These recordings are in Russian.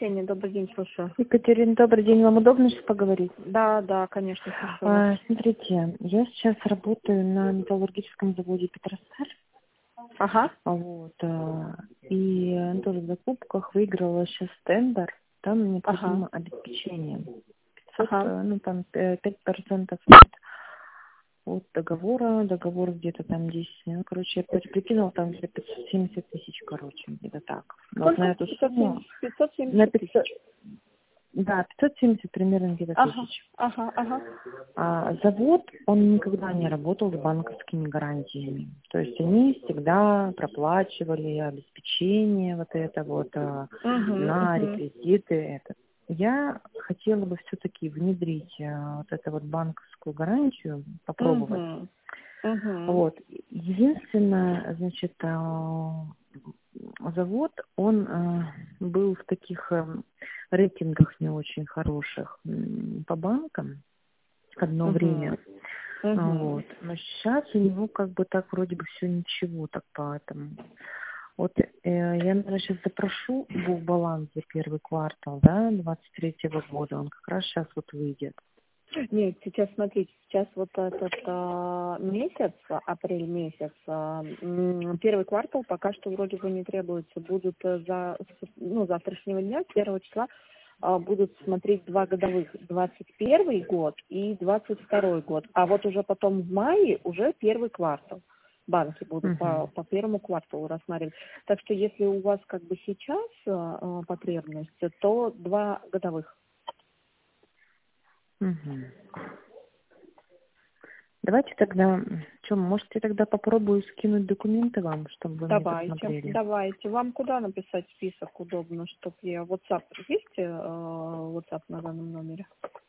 Ксения, добрый день, слушаю. Екатерина, добрый день. Вам удобно сейчас поговорить? Да, конечно, слушаю. Смотрите, я сейчас работаю на металлургическом заводе «Петросталь». Ага. И тоже в закупках выиграла сейчас тендер. Там необходимо Ага. обеспечение. 500, Ага. там 5% от договора. Договор где-то там 10. Я прикинул, там где-то 570 тысяч, где-то так. Вот на Сколько? эту сумму. 570 тысяч. Да, 570 примерно где-то тысяч. Завод, он никогда не работал с банковскими гарантиями. То есть они всегда проплачивали обеспечение на реквизиты. Я хотела бы все-таки внедрить эту банковскую гарантию, попробовать. Единственное, завод, он был в таких рейтингах не очень хороших по банкам одно время. Но сейчас у него так вроде бы все ничего, так поэтому. Я, наверное, сейчас запрошу бухбаланс за первый квартал, 23-го года. Он как раз сейчас выйдет. Нет, сейчас смотрите, сейчас этот месяц, апрель месяц, первый квартал пока что вроде бы не требуется. Будут завтрашнего дня, с 1 числа, будут смотреть 2 годовых, 21 год и 22 год. А вот уже потом в мае уже первый квартал. Банки будут по первому кварталу рассматривать. Так что если у вас сейчас потребность, то 2 годовых. Давайте тогда, может, я тогда попробую скинуть документы вам, чтобы вы мне посмотрели? Давайте. Вам куда написать список удобно, чтобы я... WhatsApp. Есть WhatsApp на данном номере?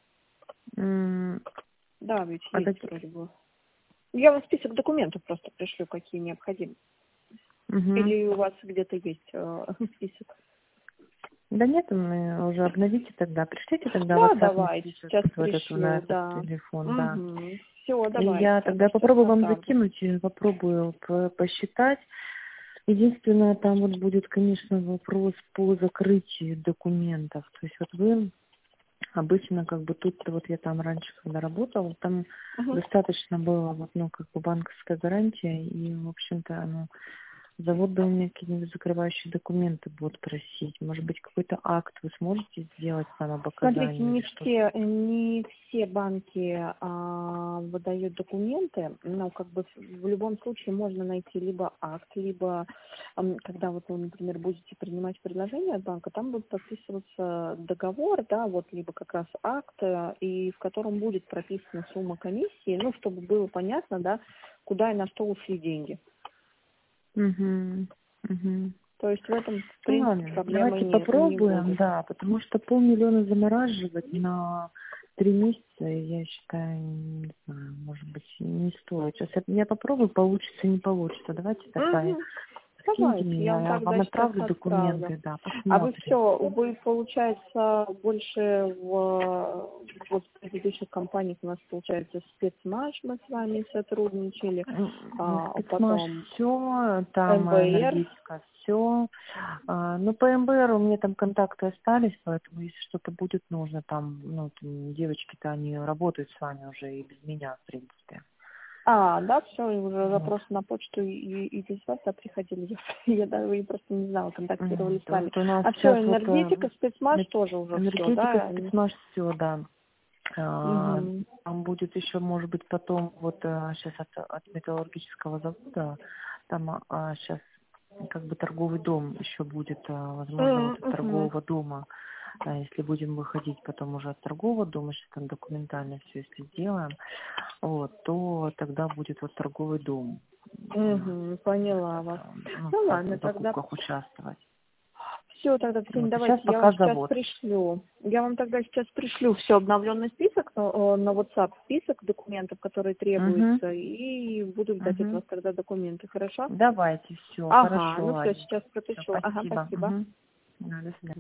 Да, ведь есть вроде бы. Я вам список документов просто пришлю, какие необходимы. Или у вас где-то есть список? Да нет, мы уже обновите тогда. Пришлите тогда WhatsApp. Давайте, сейчас пришлю, на этот телефон, Все, давайте. И я тогда попробую вам закинуть, попробую посчитать. Единственное, там будет, конечно, вопрос по закрытию документов. То есть вы обычно тут я там раньше, когда работала, там достаточно было банковская гарантия, и, в общем-то, завод бы у меня какие-нибудь закрывающие документы будут просить. Может быть, какой-то акт вы сможете сделать там об оказании? Смотрите, не все банки выдают документы, но в любом случае можно найти либо акт, либо когда вы, например, будете принимать предложение от банка, там будет подписываться договор, либо как раз акт, и в котором будет прописана сумма комиссии, чтобы было понятно, куда и на что ушли деньги. То есть в этом, в принципе, проблемы давайте нет. Попробуем, потому что 500 000 замораживать на 3 месяца, я считаю, не знаю, может быть, не стоит. Сейчас я попробую, получится, не получится. Давайте тогда скиньте мне, я вам отправлю документы, посмотрим. Вы, получается, больше в предыдущих компаниях у нас, получается, спецмаш, мы с вами сотрудничали, спецмаш, все, там МБР. Энергетика, все. Но по МБР у меня там контакты остались, поэтому если что-то будет нужно, там, девочки-то, они работают с вами уже и без меня, в принципе. Все, уже запросы на почту и без вас приходили. Я даже просто не знала, контактировали с вами. Энергетика, спецмаш тоже уже энергетика, спецмаш, все, Там будет еще, может быть, потом, сейчас от металлургического завода, там сейчас торговый дом еще будет, возможно, от торгового дома. Если будем выходить потом уже от торгового дома, сейчас там документально все, если сделаем, то тогда будет торговый дом. Поняла вас. Ладно, тогда участвовать. Все, тогда, Ксения, давайте я вам сейчас пришлю. Я вам тогда сейчас пришлю все обновленный список на WhatsApp, список документов, которые требуются, и буду ждать от вас тогда документы, хорошо? Давайте, все, хорошо. Все, сейчас пропишу. Спасибо. Спасибо. До свидания.